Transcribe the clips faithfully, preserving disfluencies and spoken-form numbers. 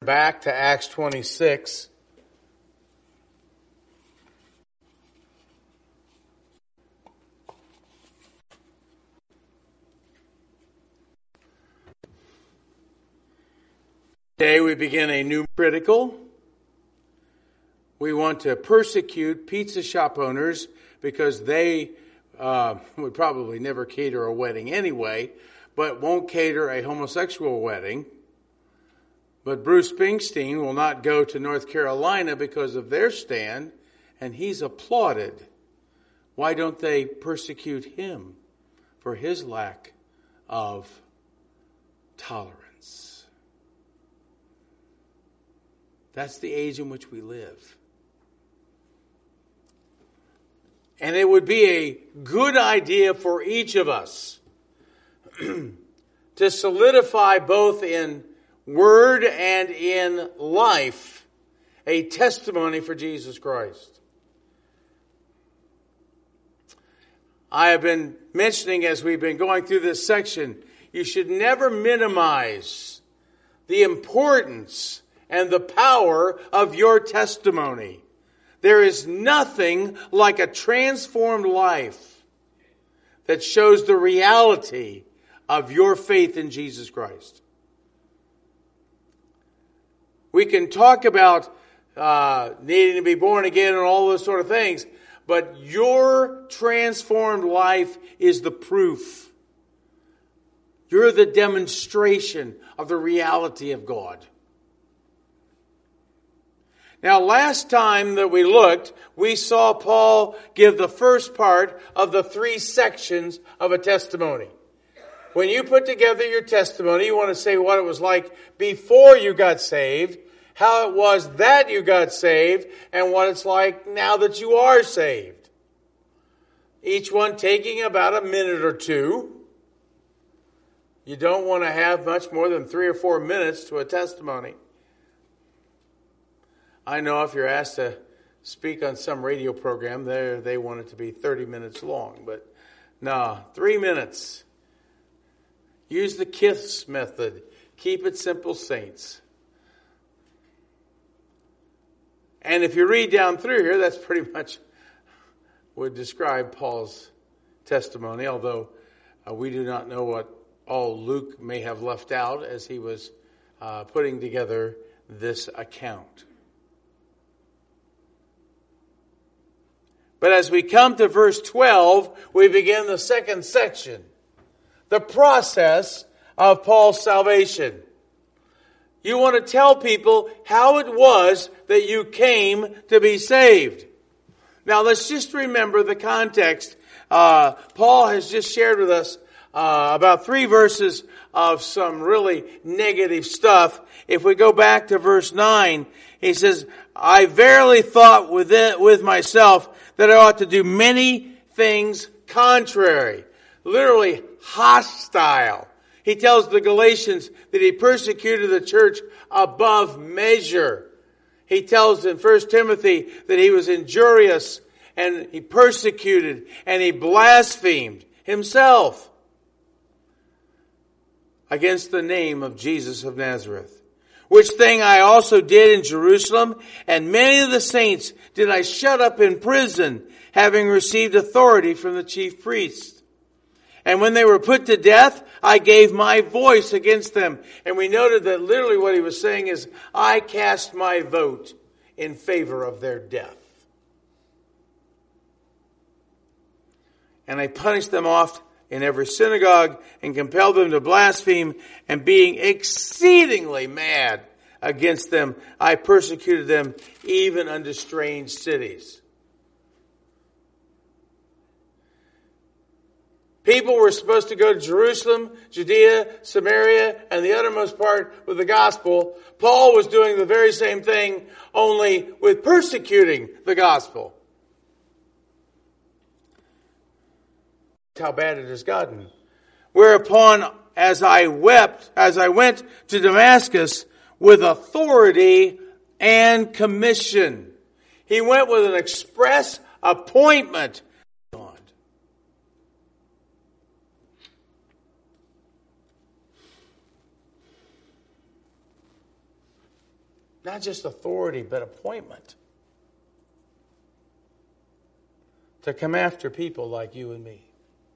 back to Acts twenty-six. Today we begin a new critical. We want to persecute pizza shop owners because they uh, would probably never cater a wedding anyway, but won't cater a homosexual wedding. But Bruce Springsteen will not go to North Carolina because of their stand, and he's applauded. Why don't they persecute him for his lack of tolerance? That's the age in which we live. And it would be a good idea for each of us to solidify both in word and in life a testimony for Jesus Christ. I have been mentioning as we've been going through this section, you should never minimize the importance and the power of your testimony. There is nothing like a transformed life that shows the reality of your faith in Jesus Christ. We can talk about uh, needing to be born again and all those sort of things, but your transformed life is the proof. You're the demonstration of the reality of God. Now, last time that we looked, we saw Paul give the first part of the three sections of a testimony. When you put together your testimony, you want to say what it was like before you got saved, how it was that you got saved, and what it's like now that you are saved. Each one taking about a minute or two. You don't want to have much more than three or four minutes to a testimony. I know if you're asked to speak on some radio program, there they want it to be thirty minutes long. But no, three minutes. Use the KISS method. Keep it simple, saints. And if you read down through here, that's pretty much would describe Paul's testimony, although uh, we do not know what all Luke may have left out as he was uh, putting together this account. But as we come to verse twelve, we begin the second section. The process of Paul's salvation. You want to tell people how it was that you came to be saved. Now let's just remember the context. Uh, Paul has just shared with us uh, about three verses of some really negative stuff. If we go back to verse nine, he says, I verily thought within, with myself that I ought to do many things contrary. Literally hostile. He tells the Galatians that he persecuted the church above measure. He tells in First Timothy that he was injurious and he persecuted and he blasphemed himself against the name of Jesus of Nazareth. Which thing I also did in Jerusalem, and many of the saints did I shut up in prison, having received authority from the chief priests. And when they were put to death, I gave my voice against them. And we noted that literally what he was saying is, I cast my vote in favor of their death. And I punished them oft in every synagogue and compelled them to blaspheme, and being exceedingly mad against them, I persecuted them even unto strange cities. People were supposed to go to Jerusalem, Judea, Samaria, and the uttermost part with the gospel. Paul was doing the very same thing, only with persecuting the gospel. How bad it has gotten. Whereupon, as I wept, as I went to Damascus with authority and commission. He went with an express appointment. Not just authority, but appointment. To come after people like you and me.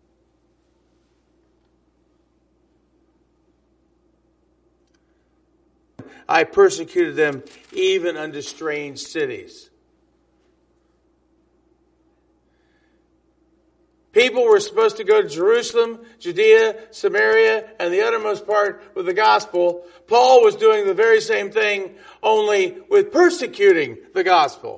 I persecuted them even unto strange cities. People were supposed to go to Jerusalem, Judea, Samaria, and the uttermost part with the gospel. Paul was doing the very same thing, only with persecuting the gospel.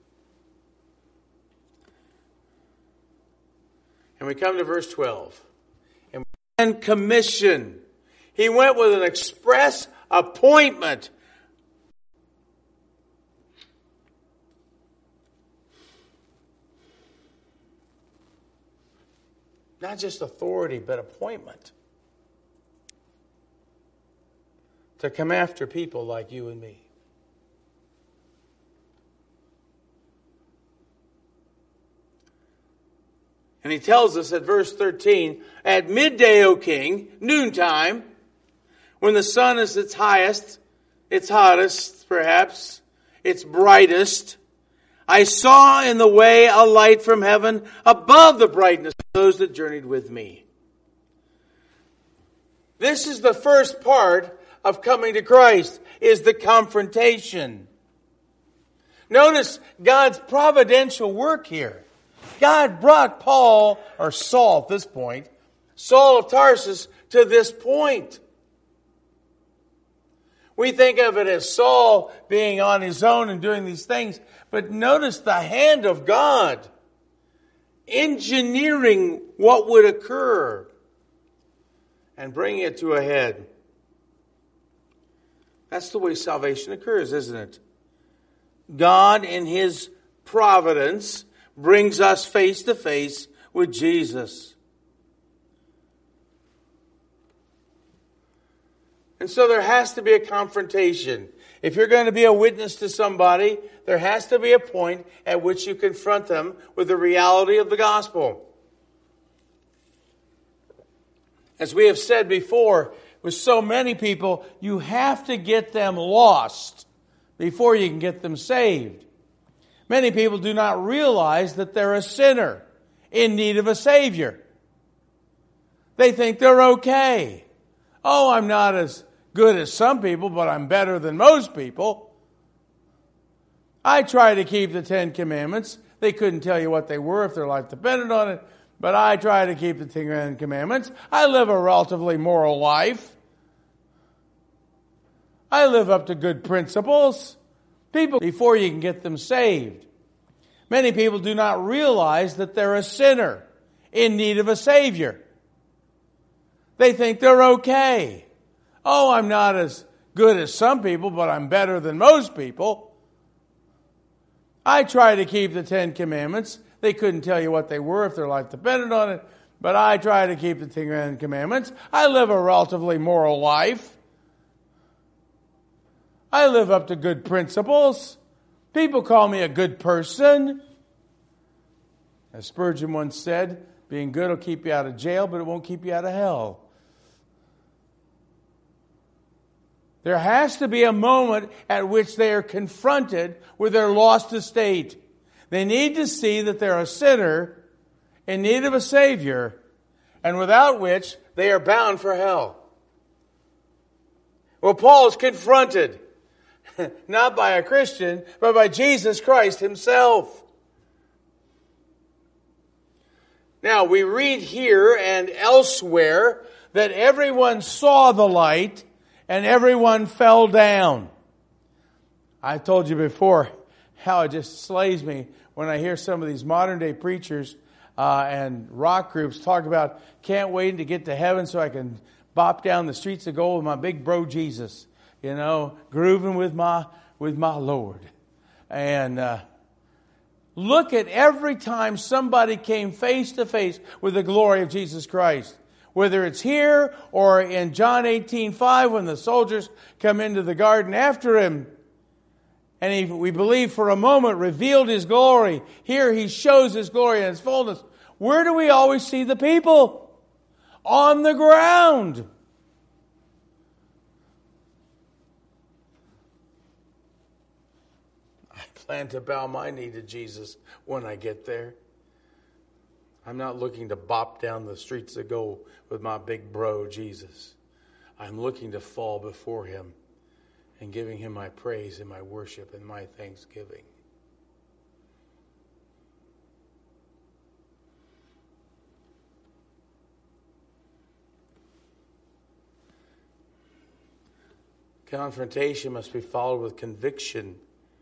And we come to verse twelve. And commission. He went with an express appointment. Not just authority, but appointment. To come after people like you and me. And he tells us at verse thirteen, at midday, O king, noontime, when the sun is its highest, its hottest, perhaps, its brightest, I saw in the way a light from heaven above the brightness of those that journeyed with me. This is the first part of coming to Christ, is the confrontation. Notice God's providential work here. God brought Paul, or Saul at this point, Saul of Tarsus, to this point. We think of it as Saul being on his own and doing these things, but notice the hand of God engineering what would occur and bringing it to a head. That's the way salvation occurs, isn't it? God in His providence brings us face to face with Jesus. And so there has to be a confrontation. If you're going to be a witness to somebody, there has to be a point at which you confront them with the reality of the gospel. As we have said before, with so many people, you have to get them lost before you can get them saved. Many people do not realize that they're a sinner in need of a Savior. They think they're okay. Oh, I'm not as good as some people, but I'm better than most people. I try to keep the Ten Commandments. They couldn't tell you what they were if their life depended on it, but I try to keep the Ten Commandments. I live a relatively moral life. I live up to good principles. People, before you can get them saved. Many people do not realize that they're a sinner in need of a Savior. They think they're okay. Oh, I'm not as good as some people, but I'm better than most people. I try to keep the Ten Commandments. They couldn't tell you what they were if their life depended on it, but I try to keep the Ten Commandments. I live a relatively moral life. I live up to good principles. People call me a good person. As Spurgeon once said, being good will keep you out of jail, but it won't keep you out of hell. There has to be a moment at which they are confronted with their lost estate. They need to see that they're a sinner in need of a Savior, and without which they are bound for hell. Well, Paul is confronted, not by a Christian, but by Jesus Christ Himself. Now, we read here and elsewhere that everyone saw the light and everyone fell down. I told you before how it just slays me when I hear some of these modern day preachers uh, and rock groups talk about, can't wait to get to heaven so I can bop down the streets of gold with my big bro Jesus, you know, grooving with my with my Lord. And uh, look at every time somebody came face to face with the glory of Jesus Christ. Whether it's here or in John eighteen five when the soldiers come into the garden after Him. And he, we believe for a moment, revealed His glory. Here He shows His glory in His fullness. Where do we always see the people? On the ground. plan to bow my knee to Jesus when I get there. I'm not looking to bop down the streets of gold with my big bro, Jesus. I'm looking to fall before him and giving him my praise and my worship and my thanksgiving. Confrontation must be followed with conviction.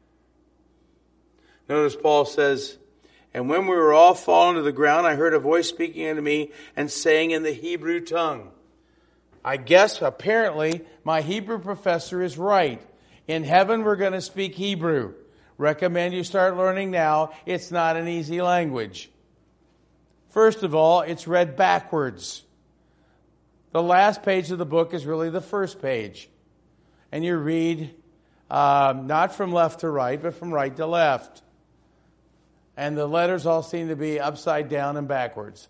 Notice Paul says, and when we were all fallen to the ground, I heard a voice speaking unto me and saying in the Hebrew tongue. I guess apparently my Hebrew professor is right. In heaven we're going to speak Hebrew. Recommend you start learning now. It's not an easy language. First of all, it's read backwards. The last page of the book is really the first page. And you read um, not from left to right, but from right to left. And the letters all seem to be upside down and backwards.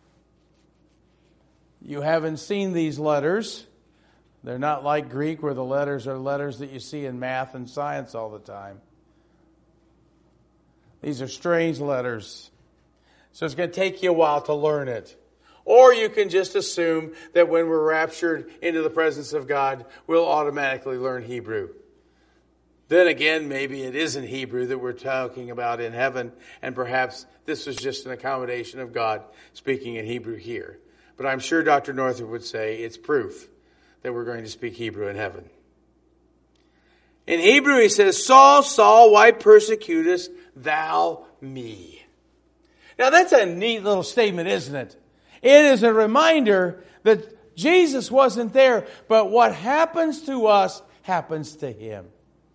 You haven't seen these letters. They're not like Greek where the letters are letters that you see in math and science all the time. These are strange letters. So it's going to take you a while to learn it. Or you can just assume that when we're raptured into the presence of God, we'll automatically learn Hebrew. Then again, maybe it isn't Hebrew that we're talking about in heaven, and perhaps this was just an accommodation of God speaking in Hebrew here. But I'm sure Doctor Northrup would say it's proof that we're going to speak Hebrew in heaven. In Hebrew, he says, Saul, Saul, why persecutest thou me? Now that's a neat little statement, isn't it? It is a reminder that Jesus wasn't there, but what happens to us happens to him.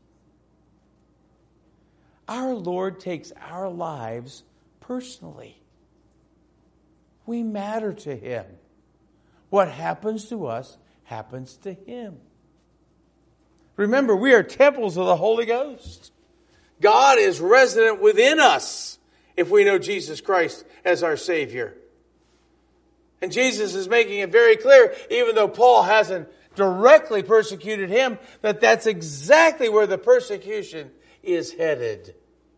Our Lord takes our lives personally. We matter to him. What happens to us happens to him. Remember, we are temples of the Holy Ghost. God is resident within us if we know Jesus Christ as our Savior. And Jesus is making it very clear, even though Paul hasn't directly persecuted him, that that's exactly where the persecution is headed.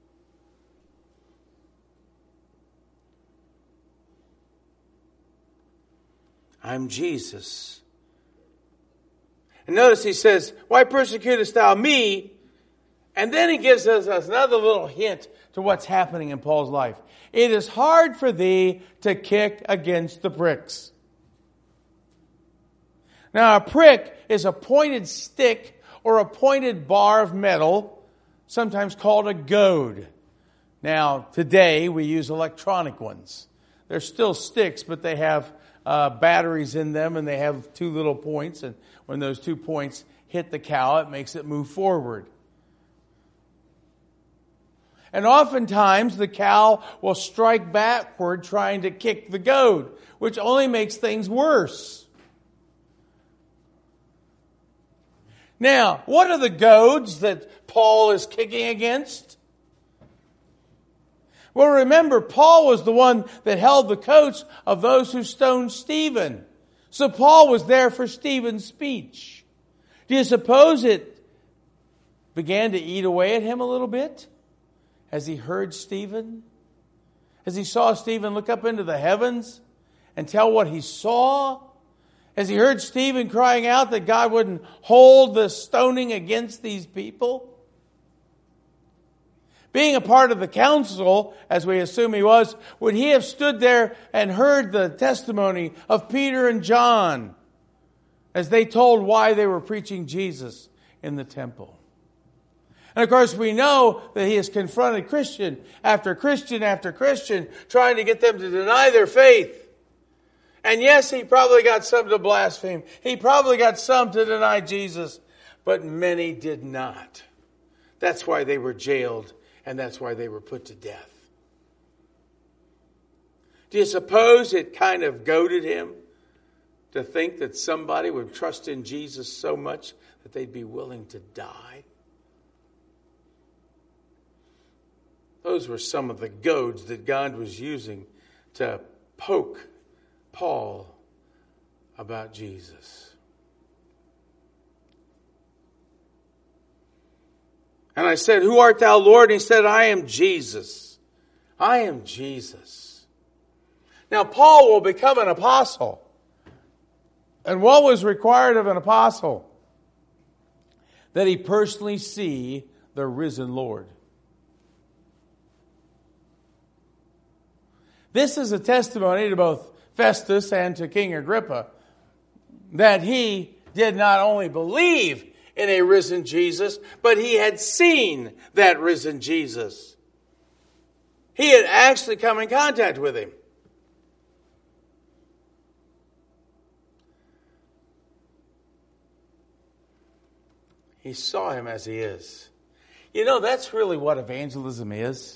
I'm Jesus. And notice he says, why persecutest thou me? And then he gives us another little hint to what's happening in Paul's life. It is hard for thee to kick against the pricks. Now, a prick is a pointed stick or a pointed bar of metal, sometimes called a goad. Now, today we use electronic ones. They're still sticks, but they have uh, batteries in them, and they have two little points. And when those two points hit the cow, it makes it move forward. And oftentimes the cow will strike backward trying to kick the goad, which only makes things worse. Now, what are the goads that Paul is kicking against? Well, remember, Paul was the one that held the coats of those who stoned Stephen. So Paul was there for Stephen's speech. Do you suppose it began to eat away at him a little bit? As he heard Stephen, as he saw Stephen look up into the heavens and tell what he saw, as he heard Stephen crying out that God wouldn't hold the stoning against these people. Being a part of the council, as we assume he was, would he have stood there and heard the testimony of Peter and John as they told why they were preaching Jesus in the temple? And of course, we know that he has confronted Christian after Christian after Christian, trying to get them to deny their faith. And yes, he probably got some to blaspheme. He probably got some to deny Jesus. But many did not. That's why they were jailed, and that's why they were put to death. Do you suppose it kind of goaded him to think that somebody would trust in Jesus so much that they'd be willing to die? Those were some of the goads that God was using to poke Paul about Jesus. And I said, who art thou, Lord? And he said, I am Jesus. I am Jesus. Now, Paul will become an apostle. And what was required of an apostle? That he personally see the risen Lord. This is a testimony to both Festus and to King Agrippa that he did not only believe in a risen Jesus, but he had seen that risen Jesus. He had actually come in contact with him. He saw him as he is. You know, that's really what evangelism is.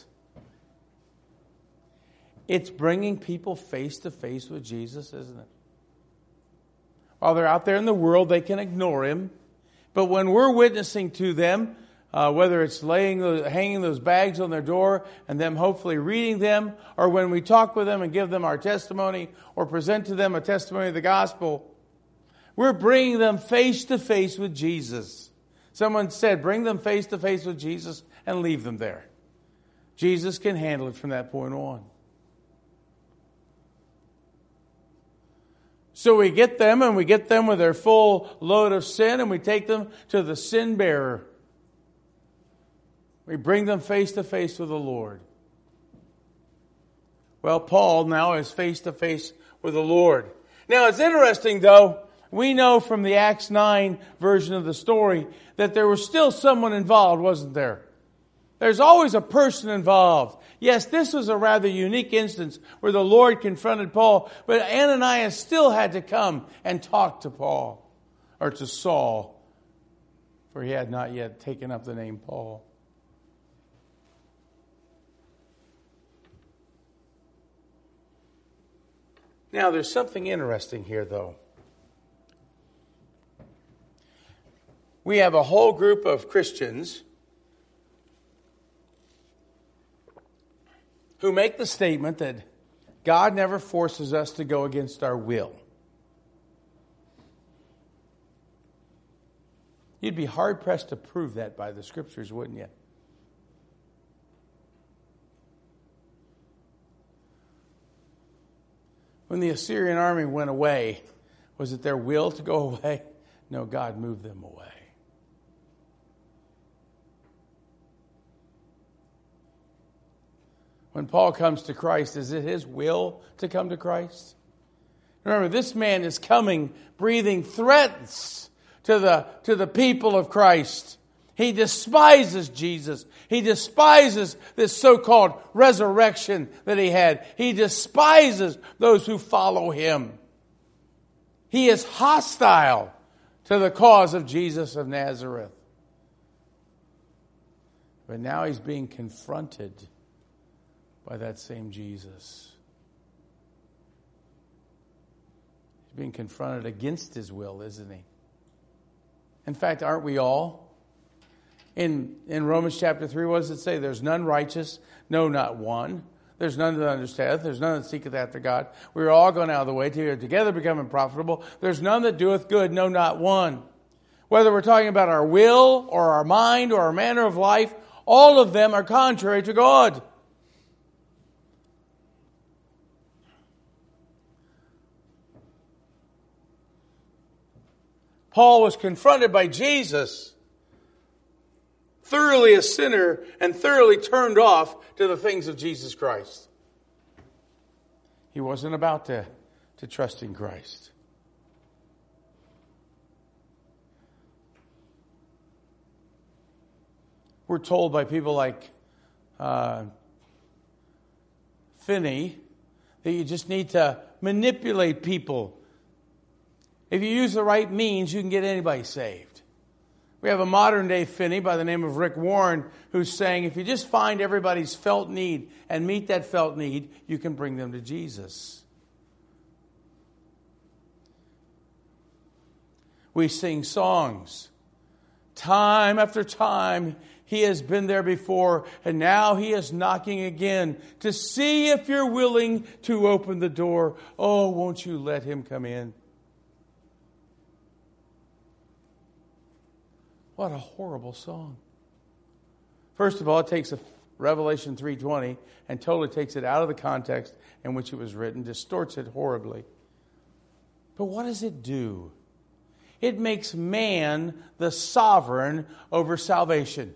It's bringing people face to face with Jesus, isn't it? While they're out there in the world, they can ignore him. But when we're witnessing to them, uh, whether it's laying, those, hanging those bags on their door and them hopefully reading them, or when we talk with them and give them our testimony or present to them a testimony of the gospel, we're bringing them face to face with Jesus. Someone said, bring them face to face with Jesus and leave them there. Jesus can handle it from that point on. So we get them, and we get them with their full load of sin, and we take them to the sin bearer. We bring them face to face with the Lord. Well, Paul now is face to face with the Lord. Now, it's interesting, though. We know from the Acts nine version of the story that there was still someone involved, wasn't there? There's always a person involved. Yes, this was a rather unique instance where the Lord confronted Paul, but Ananias still had to come and talk to Paul, or to Saul, for he had not yet taken up the name Paul. Now, there's something interesting here, though. We have a whole group of Christians who make the statement that God never forces us to go against our will. You'd be hard-pressed to prove that by the Scriptures, wouldn't you? When the Assyrian army went away, was it their will to go away? No, God moved them away. When Paul comes to Christ, is it his will to come to Christ? Remember, this man is coming, breathing threats to the, to the people of Christ. He despises Jesus. He despises this so-called resurrection that he had. He despises those who follow him. He is hostile to the cause of Jesus of Nazareth. But now he's being confronted by that same Jesus. He's being confronted against his will, isn't he? In fact, aren't we all? In, in Romans chapter three, what does it say? There's none righteous, no, not one. There's none that understandeth. There's none that seeketh after God. We are all gone out of the way, together becoming profitable. There's none that doeth good, no, not one. Whether we're talking about our will or our mind or our manner of life, all of them are contrary to God. Paul was confronted by Jesus, thoroughly a sinner and thoroughly turned off to the things of Jesus Christ. He wasn't about to, to trust in Christ. We're told by people like uh, Finney that you just need to manipulate people. If you use the right means, you can get anybody saved. We have a modern day Finney by the name of Rick Warren who's saying if you just find everybody's felt need and meet that felt need, you can bring them to Jesus. We sing songs. Time after time, he has been there before, and now he is knocking again to see if you're willing to open the door. Oh, won't you let him come in? What a horrible song. First of all, it takes a Revelation three twenty and totally takes it out of the context in which it was written, distorts it horribly. But what does it do? It makes man the sovereign over salvation.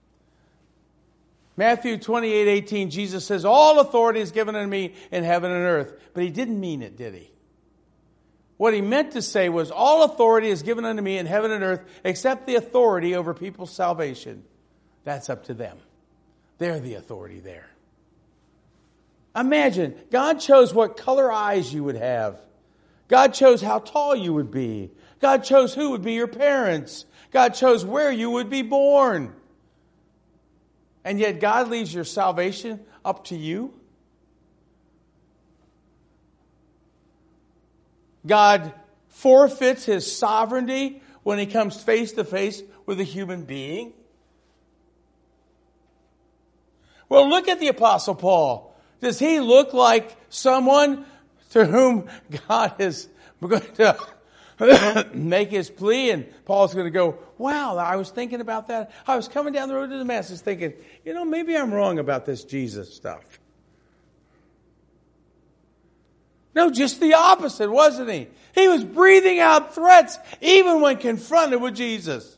Matthew twenty-eight eighteen, Jesus says, all authority is given unto me in heaven and earth. But he didn't mean it, did he? What he meant to say was, all authority is given unto me in heaven and earth, except the authority over people's salvation. That's up to them. They're the authority there. Imagine, God chose what color eyes you would have. God chose how tall you would be. God chose who would be your parents. God chose where you would be born. And yet God leaves your salvation up to you. God forfeits his sovereignty when he comes face to face with a human being. Well, look at the Apostle Paul. Does he look like someone to whom God is going to make his plea? And Paul's going to go, wow, I was thinking about that. I was coming down the road to Damascus thinking, you know, maybe I'm wrong about this Jesus stuff. No, just the opposite, wasn't he? He was breathing out threats even when confronted with Jesus.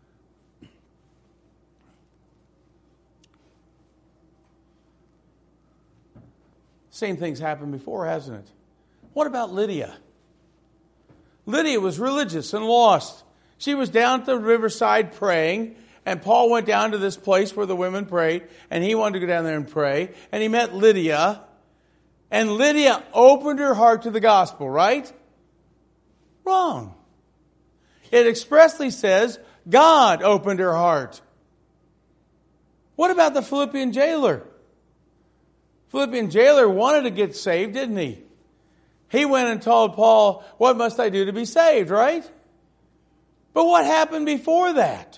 Same thing's happened before, hasn't it? What about Lydia? Lydia was religious and lost. She was down at the riverside praying, and Paul went down to this place where the women prayed, and he wanted to go down there and pray, and he met Lydia, and Lydia opened her heart to the gospel, right? Wrong. It expressly says God opened her heart. What about the Philippian jailer? Philippian jailer wanted to get saved, didn't he? He went and told Paul, what must I do to be saved, right? But what happened before that?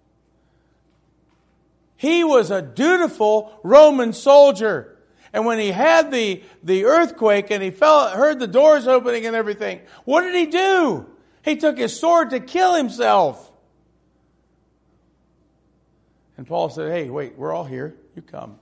He was a dutiful Roman soldier. And when he had the, the earthquake and he felt, heard the doors opening and everything, what did he do? He took his sword to kill himself. And Paul said, hey, wait, we're all here. You come.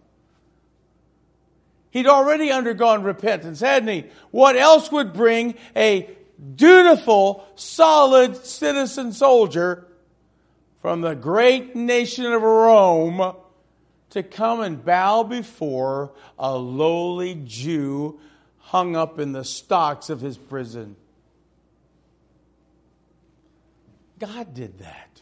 He'd already undergone repentance, hadn't he? What else would bring a dutiful, solid citizen soldier from the great nation of Rome to come and bow before a lowly Jew hung up in the stocks of his prison? God did that.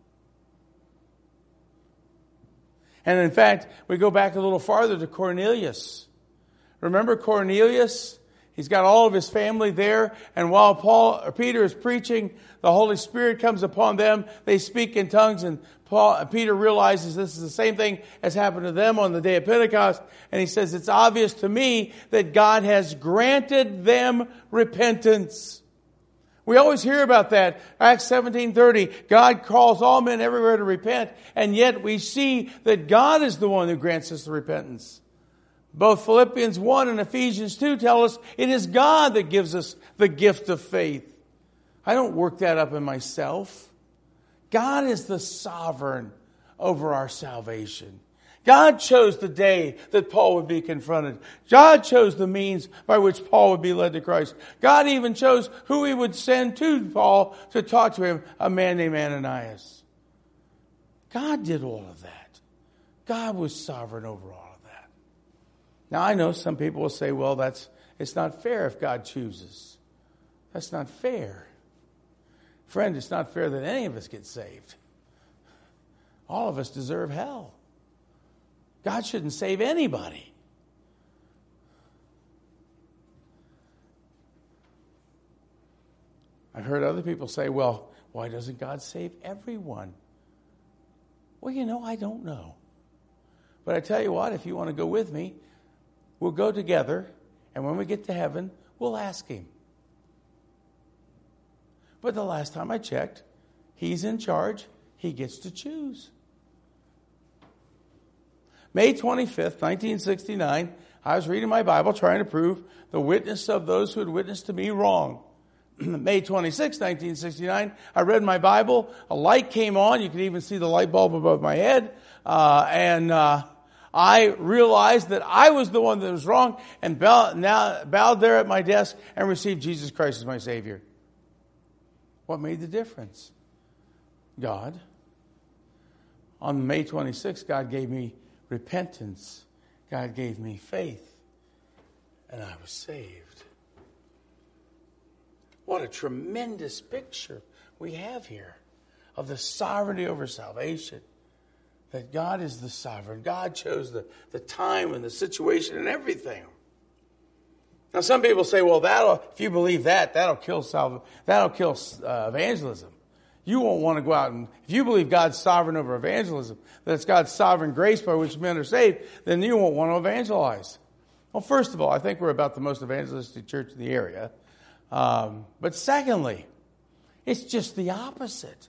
And in fact, we go back a little farther to Cornelius. Remember Cornelius? He's got all of his family there, and while Paul or Peter is preaching, the Holy Spirit comes upon them. They speak in tongues, and Paul, Peter realizes this is the same thing as happened to them on the day of Pentecost, and he says, it's obvious to me that God has granted them repentance. We always hear about that. Acts seventeen thirty, God calls all men everywhere to repent, and yet we see that God is the one who grants us the repentance. Both Philippians one and Ephesians two tell us it is God that gives us the gift of faith. I don't work that up in myself. God is the sovereign over our salvation. God chose the day that Paul would be confronted. God chose the means by which Paul would be led to Christ. God even chose who he would send to Paul to talk to him, a man named Ananias. God did all of that. God was sovereign over all. Now, I know some people will say, well, that's it's not fair if God chooses. That's not fair. Friend, it's not fair that any of us get saved. All of us deserve hell. God shouldn't save anybody. I've heard other people say, well, why doesn't God save everyone? Well, you know, I don't know. But I tell you what, if you want to go with me, we'll go together, and when we get to heaven, we'll ask him. But the last time I checked, he's in charge. He gets to choose. May twenty-fifth, nineteen sixty-nine, I was reading my Bible trying to prove the witness of those who had witnessed to me wrong. May twenty-sixth, nineteen sixty-nine, I read my Bible. A light came on. You could even see the light bulb above my head. Uh, and uh, I realized that I was the one that was wrong and bow, now bowed there at my desk and received Jesus Christ as my Savior. What made the difference? God. On May twenty-sixth, God gave me repentance. God gave me faith. And I was saved. What a tremendous picture we have here of the sovereignty over salvation. That God is the sovereign. God chose the, the time and the situation and everything. Now some people say, well, that'll if you believe that, that'll kill salva, that'll kill uh, evangelism. You won't want to go out and, if you believe God's sovereign over evangelism, that it's God's sovereign grace by which men are saved, then you won't want to evangelize. Well, first of all, I think we're about the most evangelistic church in the area. Um, but secondly, it's just the opposite.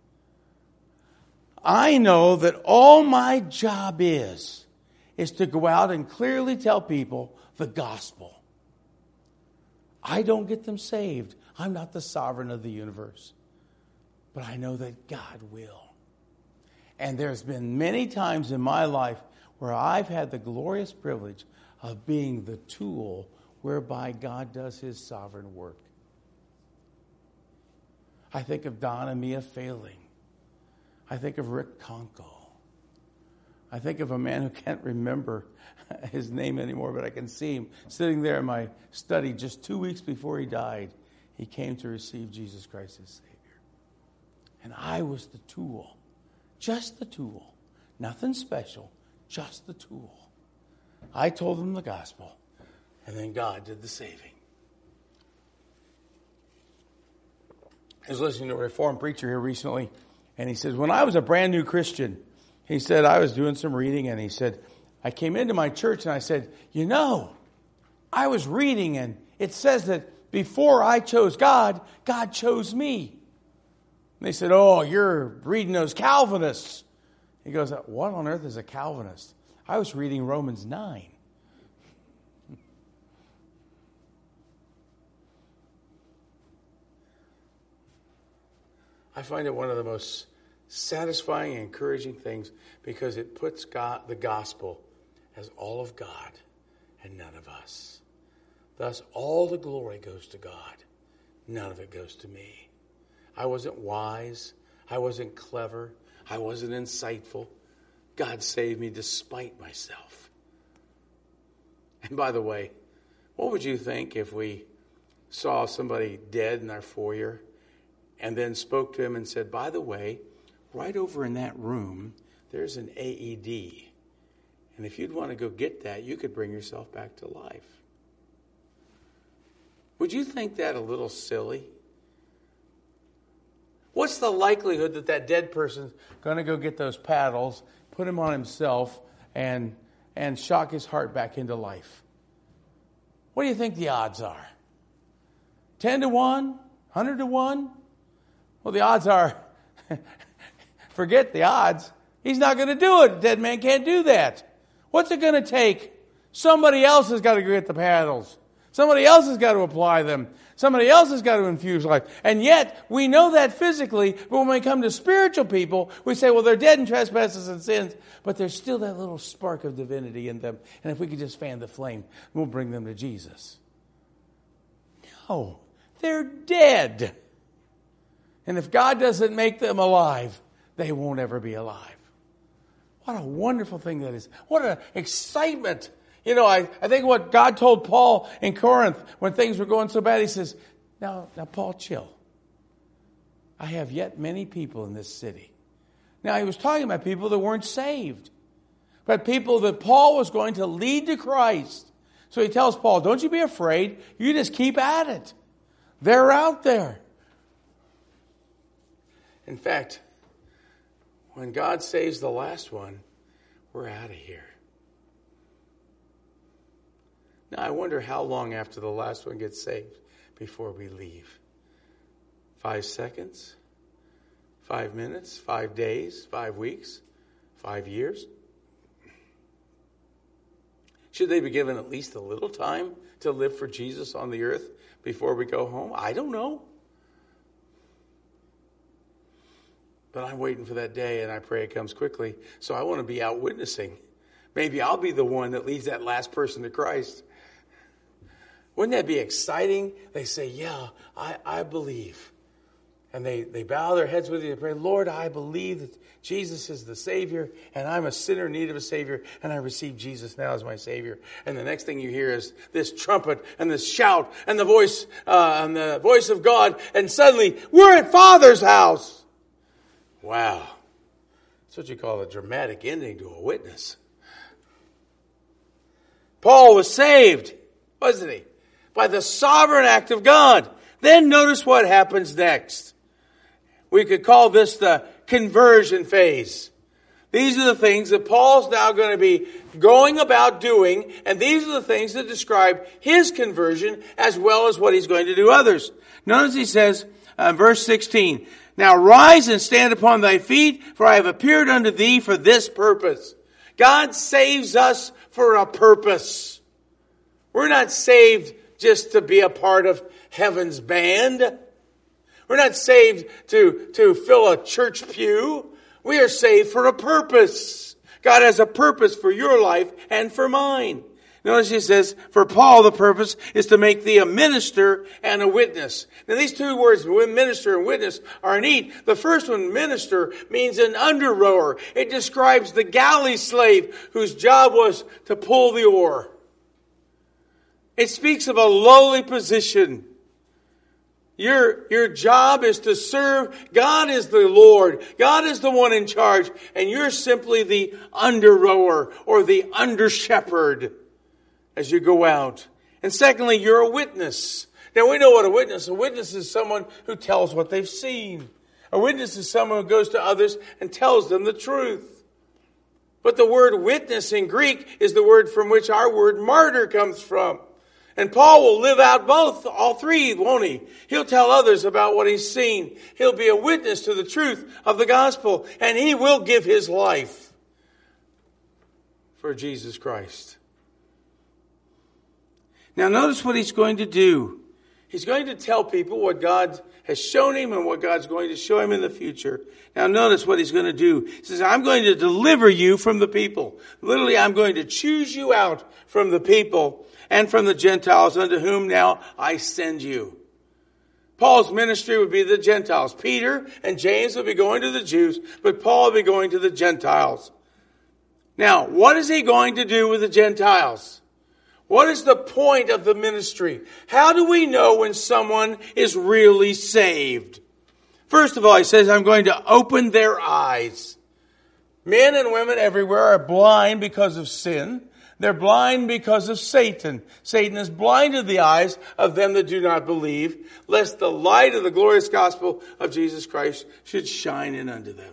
I know that all my job is, is to go out and clearly tell people the gospel. I don't get them saved. I'm not the sovereign of the universe. But I know that God will. And there's been many times in my life where I've had the glorious privilege of being the tool whereby God does his sovereign work. I think of Don and Mia Failing. I think of Rick Conko. I think of a man who can't remember his name anymore, but I can see him sitting there in my study just two weeks before he died. He came to receive Jesus Christ as Savior. And I was the tool, just the tool, nothing special, just the tool. I told them the gospel, and then God did the saving. I was listening to a Reformed preacher here recently, and he says, when I was a brand new Christian, he said, I was doing some reading, and he said, I came into my church, and I said, you know, I was reading, and it says that before I chose God, God chose me. And they said, oh, you're reading those Calvinists. He goes, what on earth is a Calvinist? I was reading Romans nine. I find it one of the most satisfying and encouraging things because it puts God, the gospel as all of God and none of us. Thus, all the glory goes to God. None of it goes to me. I wasn't wise. I wasn't clever. I wasn't insightful. God saved me despite myself. And by the way, what would you think if we saw somebody dead in our foyer and then spoke to him and said, by the way, right over in that room, there's an A E D. And if you'd want to go get that, you could bring yourself back to life. Would you think that a little silly? What's the likelihood that that dead person's going to go get those paddles, put him on himself, and, and shock his heart back into life? What do you think the odds are? Ten to one? Hundred to one? Well, the odds are, forget the odds. He's not going to do it. A dead man can't do that. What's it going to take? Somebody else has got to go get the paddles. Somebody else has got to apply them. Somebody else has got to infuse life. And yet, we know that physically, but when we come to spiritual people, we say, well, they're dead in trespasses and sins, but there's still that little spark of divinity in them. And if we could just fan the flame, we'll bring them to Jesus. No, they're dead. And if God doesn't make them alive, they won't ever be alive. What a wonderful thing that is. What an excitement. You know, I, I think what God told Paul in Corinth when things were going so bad, he says, now, now, Paul, chill. I have yet many people in this city. Now, he was talking about people that weren't saved, but people that Paul was going to lead to Christ. So he tells Paul, don't you be afraid. You just keep at it. They're out there. In fact, when God saves the last one, we're out of here. Now, I wonder how long after the last one gets saved before we leave. Five seconds? Five minutes? Five days? Five weeks? Five years? Should they be given at least a little time to live for Jesus on the earth before we go home? I don't know. But I'm waiting for that day, and I pray it comes quickly. So I want to be out witnessing. Maybe I'll be the one that leads that last person to Christ. Wouldn't that be exciting? They say, yeah, I, I believe. And they, they bow their heads with you and pray, Lord, I believe that Jesus is the Savior, and I'm a sinner in need of a Savior, and I receive Jesus now as my Savior. And the next thing you hear is this trumpet and this shout and the voice uh, and the voice of God, and suddenly we're at Father's house. Wow. That's what you call a dramatic ending to a witness. Paul was saved, wasn't he? By the sovereign act of God. Then notice what happens next. We could call this the conversion phase. These are the things that Paul's now going to be going about doing, and these are the things that describe his conversion as well as what he's going to do others. Notice he says, uh, verse sixteen, now rise and stand upon thy feet, for I have appeared unto thee for this purpose. God saves us for a purpose. We're not saved just to be a part of heaven's band. We're not saved to, to fill a church pew. We are saved for a purpose. God has a purpose for your life and for mine. Notice he says, for Paul, the purpose is to make thee a minister and a witness. Now these two words, minister and witness, are neat. The first one, minister, means an under rower. It describes the galley slave whose job was to pull the oar. It speaks of a lowly position. Your, your job is to serve. God is the Lord. God is the one in charge. And you're simply the under rower or the under shepherd as you go out. And secondly, you're a witness. Now we know what a witness is. A witness is someone who tells what they've seen. A witness is someone who goes to others and tells them the truth. But the word witness in Greek is the word from which our word martyr comes from. And Paul will live out both, all three, won't he? He'll tell others about what he's seen. He'll be a witness to the truth of the gospel. And he will give his life for Jesus Christ. Now notice what he's going to do. He's going to tell people what God has shown him and what God's going to show him in the future. Now notice what he's going to do. He says, I'm going to deliver you from the people. Literally, I'm going to choose you out from the people and from the Gentiles unto whom now I send you. Paul's ministry would be the Gentiles. Peter and James would be going to the Jews, but Paul would be going to the Gentiles. Now, what is he going to do with the Gentiles? What is the point of the ministry? How do we know when someone is really saved? First of all, he says, I'm going to open their eyes. Men and women everywhere are blind because of sin. They're blind because of Satan. Satan has blinded the eyes of them that do not believe, lest the light of the glorious gospel of Jesus Christ should shine in unto them.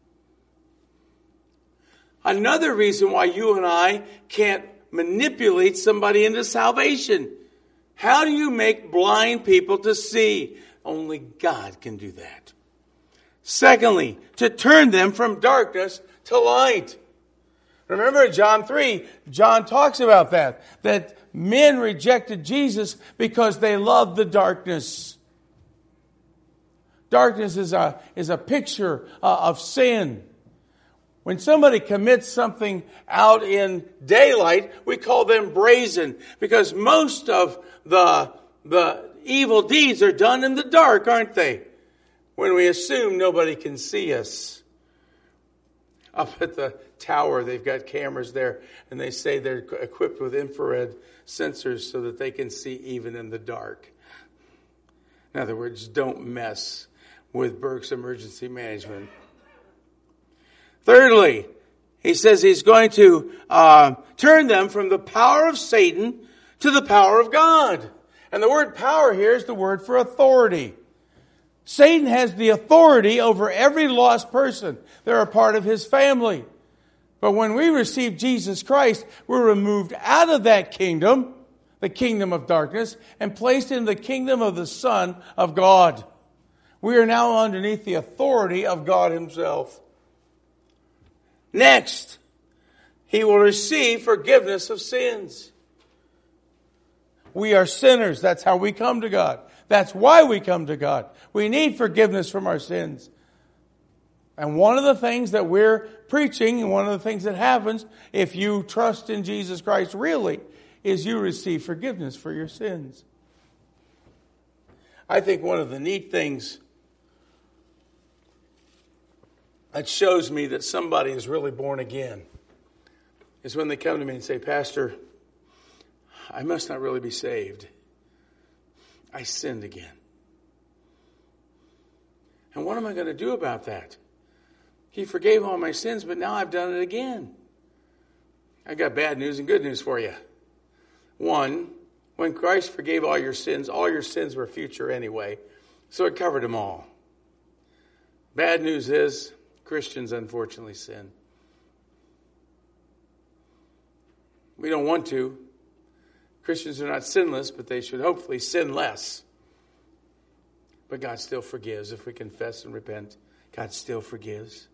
Another reason why you and I can't manipulate somebody into salvation. How do you make blind people to see? Only God can do that. Secondly, to turn them from darkness to light. Remember John three, John talks about that, that men rejected Jesus because they loved the darkness. Darkness is a, is a picture uh, of sin. When somebody commits something out in daylight, we call them brazen, because most of the, the evil deeds are done in the dark, aren't they? When we assume nobody can see us. Up at the tower, they've got cameras there, and they say they're equipped with infrared sensors so that they can see even in the dark. In other words, don't mess with Burke's Emergency Management. Thirdly, he says he's going to uh, turn them from the power of Satan to the power of God. And the word power here is the word for authority. Satan has the authority over every lost person. They're a part of his family. But when we receive Jesus Christ, we're removed out of that kingdom, the kingdom of darkness, and placed in the kingdom of the Son of God. We are now underneath the authority of God himself. Next, he will receive forgiveness of sins. We are sinners. That's how we come to God. That's why we come to God. We need forgiveness from our sins. And one of the things that we're preaching, and one of the things that happens if you trust in Jesus Christ really, is you receive forgiveness for your sins. I think one of the neat things that shows me that somebody is really born again is when they come to me and say, Pastor, I must not really be saved. I sinned again. And what am I going to do about that? He forgave all my sins, but now I've done it again. I got bad news and good news for you. One, when Christ forgave all your sins, all your sins were future anyway, so it covered them all. Bad news is, Christians unfortunately sin. We don't want to. Christians are not sinless, but they should hopefully sin less. But God still forgives. If we confess and repent, God still forgives.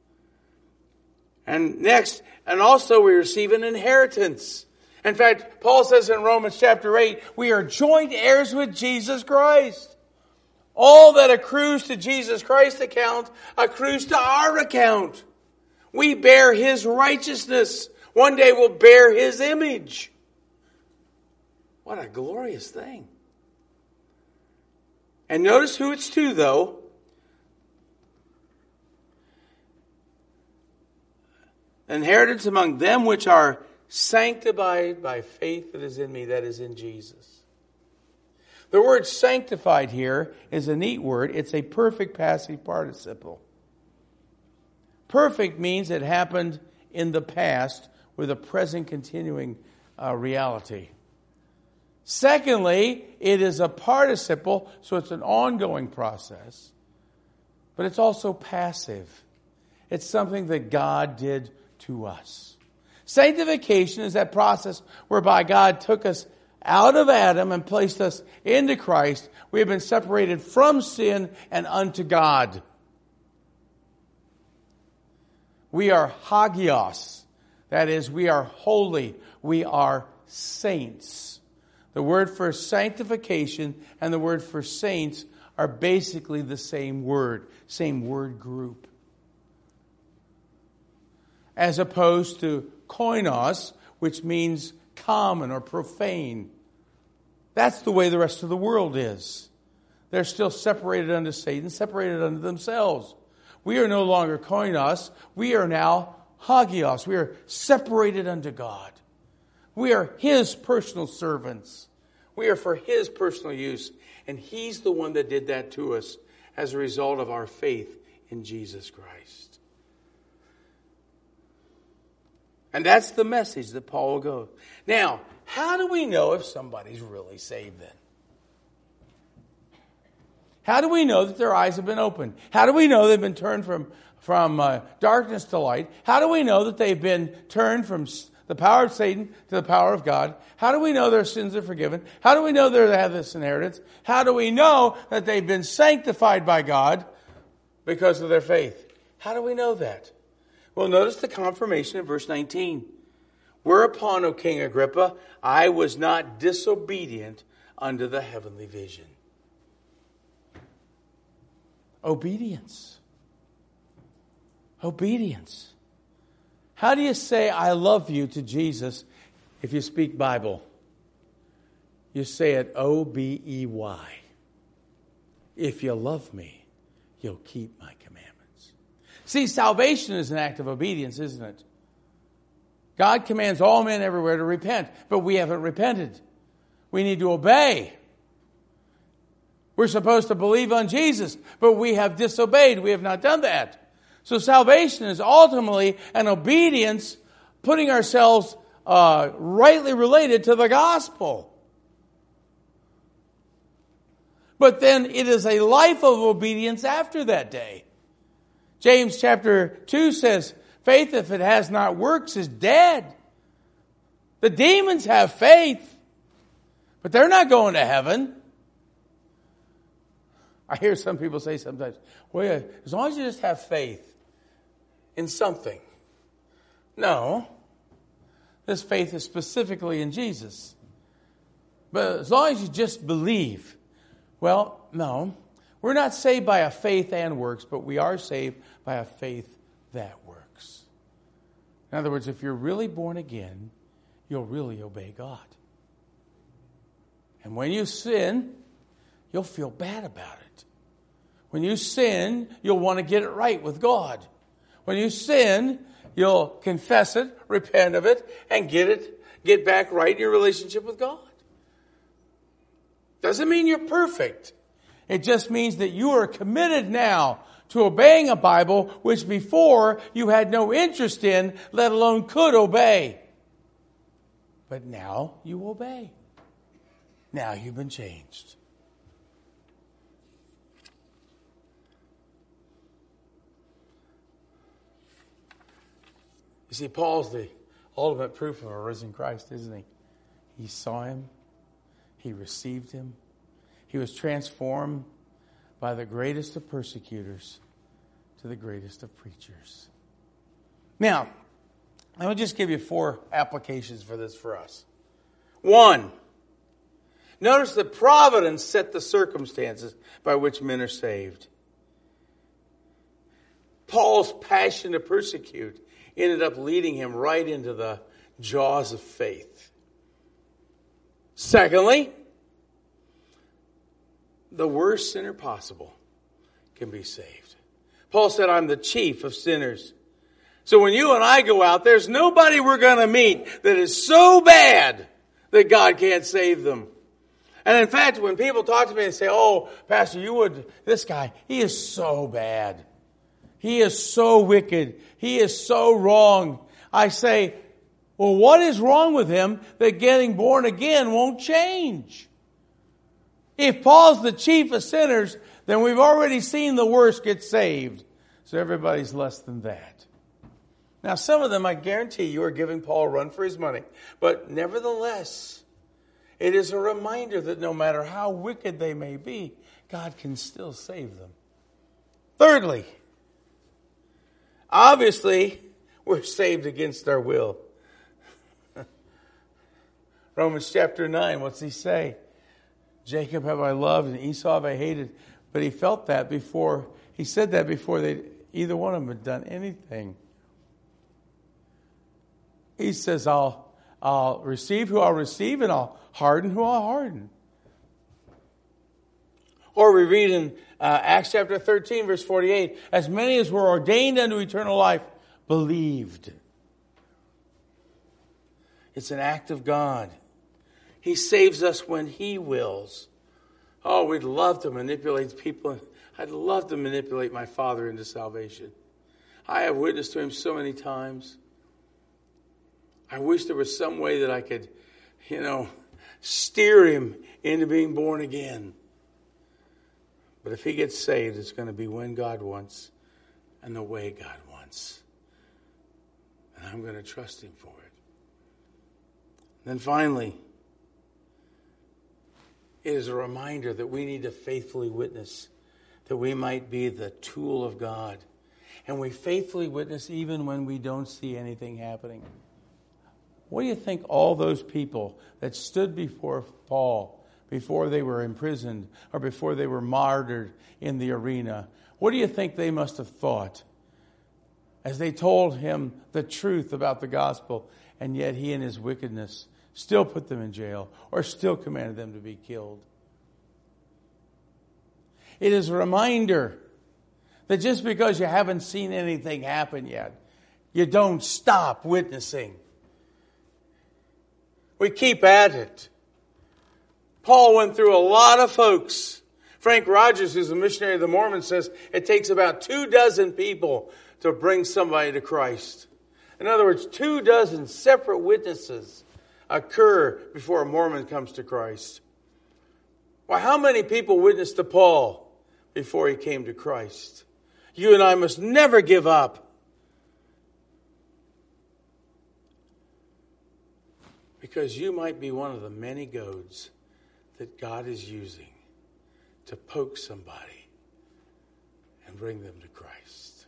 And next, and also we receive an inheritance. In fact, Paul says in Romans chapter eight, we are joint heirs with Jesus Christ. All that accrues to Jesus Christ's account accrues to our account. We bear His righteousness. One day we'll bear His image. What a glorious thing. And notice who it's to, though. Inheritance among them which are sanctified by faith that is in me, that is in Jesus. The word sanctified here is a neat word. It's a perfect passive participle. Perfect means it happened in the past with a present continuing uh, reality. Secondly, it is a participle, so it's an ongoing process. But it's also passive. It's something that God did to us. Sanctification is that process whereby God took us out of Adam and placed us into Christ. We have been separated from sin and unto God. We are hagios. That is, we are holy. We are saints. The word for sanctification and the word for saints are basically the same word, same word group. As opposed to koinos, which means common or profane. That's the way the rest of the world is. They're still separated unto Satan, separated unto themselves. We are no longer koinos. We are now hagios. We are separated unto God. We are His personal servants. We are for His personal use. And He's the one that did that to us as a result of our faith in Jesus Christ. And that's the message that Paul will go. Now, how do we know if somebody's really saved then? How do we know that their eyes have been opened? How do we know they've been turned from, from uh, darkness to light? How do we know that they've been turned from the power of Satan to the power of God? How do we know their sins are forgiven? How do we know they have this inheritance? How do we know that they've been sanctified by God because of their faith? How do we know that? Well, notice the confirmation in verse nineteen. Whereupon, O King Agrippa, I was not disobedient unto the heavenly vision. Obedience. Obedience. How do you say I love you to Jesus if you speak Bible? You say it O B E Y. If you love me, you'll keep my commandments. See, salvation is an act of obedience, isn't it? God commands all men everywhere to repent, but we haven't repented. We need to obey. We're supposed to believe on Jesus, but we have disobeyed. We have not done that. So salvation is ultimately an obedience, putting ourselves uh, rightly related to the gospel. But then it is a life of obedience after that day. James chapter two says, faith, if it has not works, is dead. The demons have faith, but they're not going to heaven. I hear some people say sometimes, well, yeah, as long as you just have faith in something. No. This faith is specifically in Jesus. But as long as you just believe. Well, no. We're not saved by a faith and works, but we are saved by a faith that works. In other words, if you're really born again, you'll really obey God. And when you sin, you'll feel bad about it. When you sin, you'll want to get it right with God. When you sin, you'll confess it, repent of it, and get it, get back right in your relationship with God. Doesn't mean you're perfect. It just means that you are committed now to obeying a Bible which before you had no interest in, let alone could obey. But now you obey. Now you've been changed. You see, Paul's the ultimate proof of a risen Christ, isn't he? He saw him. He received him. He was transformed by the greatest of persecutors to the greatest of preachers. Now, let me just give you four applications for this for us. One, notice that providence set the circumstances by which men are saved. Paul's passion to persecute ended up leading him right into the jaws of faith. Secondly, the worst sinner possible can be saved. Paul said, I'm the chief of sinners. So when you and I go out, there's nobody we're going to meet that is so bad that God can't save them. And in fact, when people talk to me and say, oh, Pastor, you would, this guy, he is so bad. He is so wicked. He is so wrong. I say, well, what is wrong with him that getting born again won't change? If Paul's the chief of sinners, then we've already seen the worst get saved. So everybody's less than that. Now, some of them, I guarantee you, are giving Paul a run for his money. But nevertheless, it is a reminder that no matter how wicked they may be, God can still save them. Thirdly, obviously, we're saved against our will. Romans chapter nine, what's he say? Jacob have I loved and Esau have I hated. But he felt that before, he said that before they either one of them had done anything. He says, I'll, I'll receive who I'll receive and I'll harden who I'll harden. Or we read in uh, Acts chapter thirteen, verse forty-eight, as many as were ordained unto eternal life believed. It's an act of God. He saves us when He wills. Oh, we'd love to manipulate people. I'd love to manipulate my father into salvation. I have witnessed to him so many times. I wish there was some way that I could, you know, steer him into being born again. But if he gets saved, it's going to be when God wants and the way God wants. And I'm going to trust Him for it. Then finally, it is a reminder that we need to faithfully witness, that we might be the tool of God. And we faithfully witness even when we don't see anything happening. What do you think all those people that stood before Paul, before they were imprisoned or before they were martyred in the arena, what do you think they must have thought as they told him the truth about the gospel, and yet he in his wickedness still put them in jail or still commanded them to be killed? It is a reminder that just because you haven't seen anything happen yet, you don't stop witnessing. We keep at it. Paul went through a lot of folks. Frank Rogers, who's a missionary of the Mormons, says it takes about two dozen people to bring somebody to Christ. In other words, two dozen separate witnesses occur before a Mormon comes to Christ. Well, how many people witnessed to Paul before he came to Christ? You and I must never give up. Because you might be one of the many goads that God is using to poke somebody and bring them to Christ.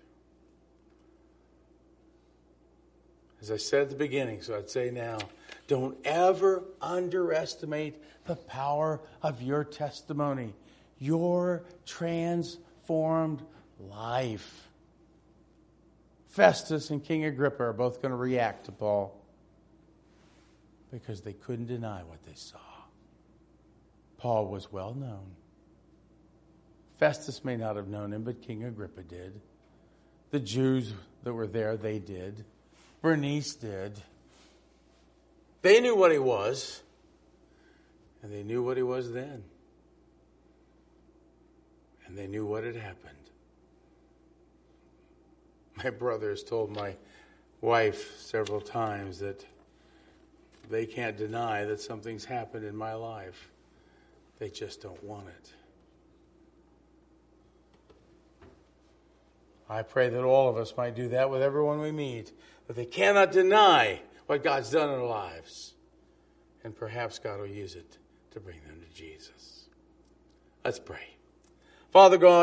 As I said at the beginning, so I'd say now, don't ever underestimate the power of your testimony. your transformed life. Festus and King Agrippa are both going to react to Paul because they couldn't deny what they saw. Paul was well known. Festus may not have known him, but King Agrippa did. The Jews that were there, they did. Bernice did. They knew what he was, and they knew what he was then. And they knew what had happened. My brother has told my wife several times that they can't deny that something's happened in my life. They just don't want it. I pray that all of us might do that with everyone we meet, that they cannot deny what God's done in their lives. And perhaps God will use it to bring them to Jesus. Let's pray. Father God,